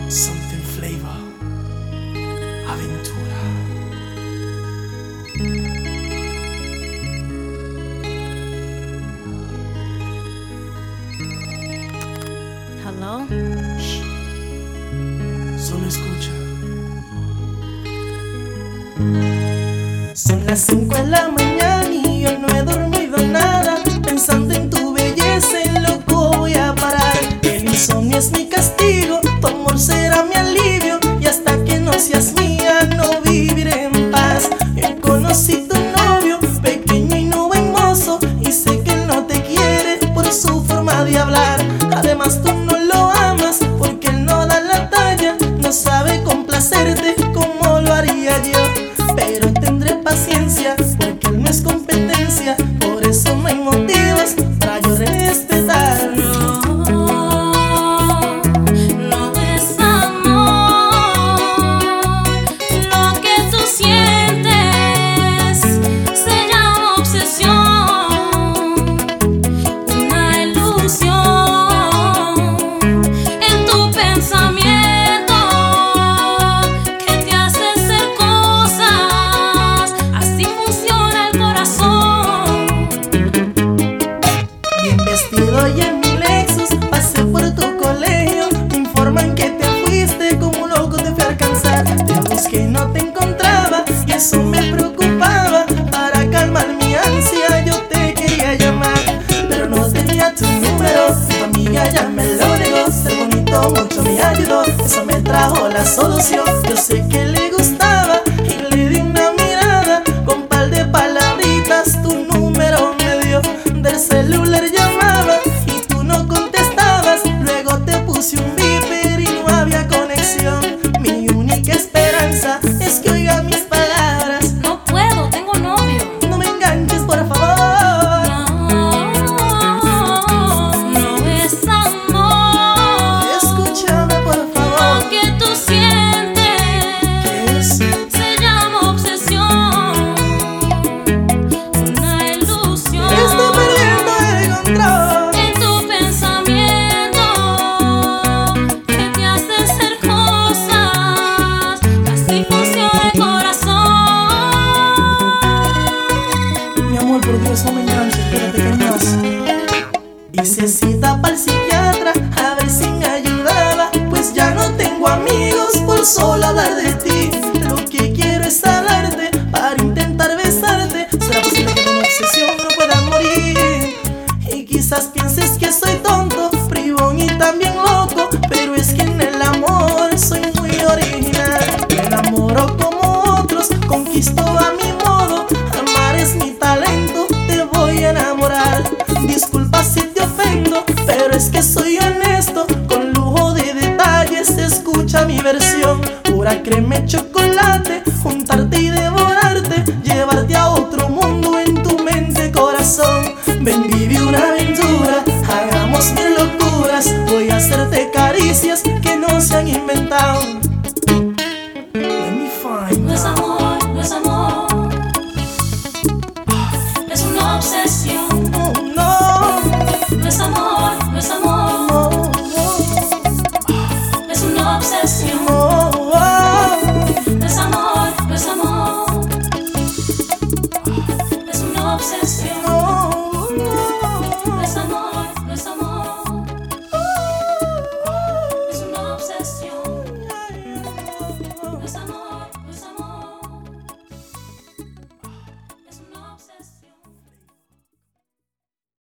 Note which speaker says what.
Speaker 1: Something flavor, aventura.
Speaker 2: Hello.
Speaker 1: Shh. Solo escucha.
Speaker 3: Son las 5 de la mañana y yo no he dormido nada. Pensando en tu belleza, en loco voy a parar. El insomnio es mi castigo, tu amor será mi alivio. Y hasta que no seas mía, no viviré en paz. Yo conocí tu novio, pequeño y no buen mozo, y sé que él no te quiere por su forma de hablar. Además tú no lo amas porque él no da la talla. No sabe complacerte como lo haría yo. Pero tendré paciencia porque él no es competencia. Por eso no hay motivos para yo respetarlo.
Speaker 2: No es amor lo que tú sientes, se llama obsesión, una ilusión en tu pensamiento que te hace hacer cosas. Así funciona el corazón.
Speaker 3: Bien vestido y en mi Lexus pasé por tu colegio. Me informan que te fuiste, como un loco te fui a alcanzar. Te busqué y no te encontraba y eso me preocupaba. Para calmar mi ansia yo te quería llamar, pero no tenía tu número. Tu amiga ya me lo negó. Ser bonito mucho me ayudó, eso me trajo la solución. Yo sé que le gustaba y le di una mirada. Con par de palabritas tu número me dio. Del celular llamaba y tú no contestabas. Luego te puse un beeper y no había conexión. Mi única esperanza es que oiga mis palabras.
Speaker 2: No puedo, tengo novio.
Speaker 3: No me enganches, por favor.
Speaker 2: No es amor
Speaker 3: Escúchame, por favor.
Speaker 2: lo que tú sientes,
Speaker 3: ¿Qué es?
Speaker 2: se llama obsesión, una ilusión
Speaker 3: Estoy perdiendo el control.
Speaker 2: en tu pensamiento que te hace hacer cosas. Así funciona el corazón.
Speaker 3: Mi amor, por Dios, no me enganches, espérate que hay más. Hice cita para el psiquiatra a ver si me ayudaba, pues ya no tengo amigos por solo hablar de ti. Lo que quiero es hablarte para intentar besarte. ¿Será posible que de una obsesión no pueda morir? Y quizás pienses que soy tonto, bribón y también loco, pero es que en el amor soy muy original. Me enamoro como otros, conquisto a mi modo. Amar es mi talento, te voy a enamorar. Disculpa si te ofendo, pero es que soy honesto. Con lujo de detalles, escucha mi versión. Pura crema y chocolate, juntarte y devorarte, llevarte a otro mundo en tu mente, corazón. Ven, vive una aventura, hagamos mil locuras. Voy a hacerte caricias que no se han inventado.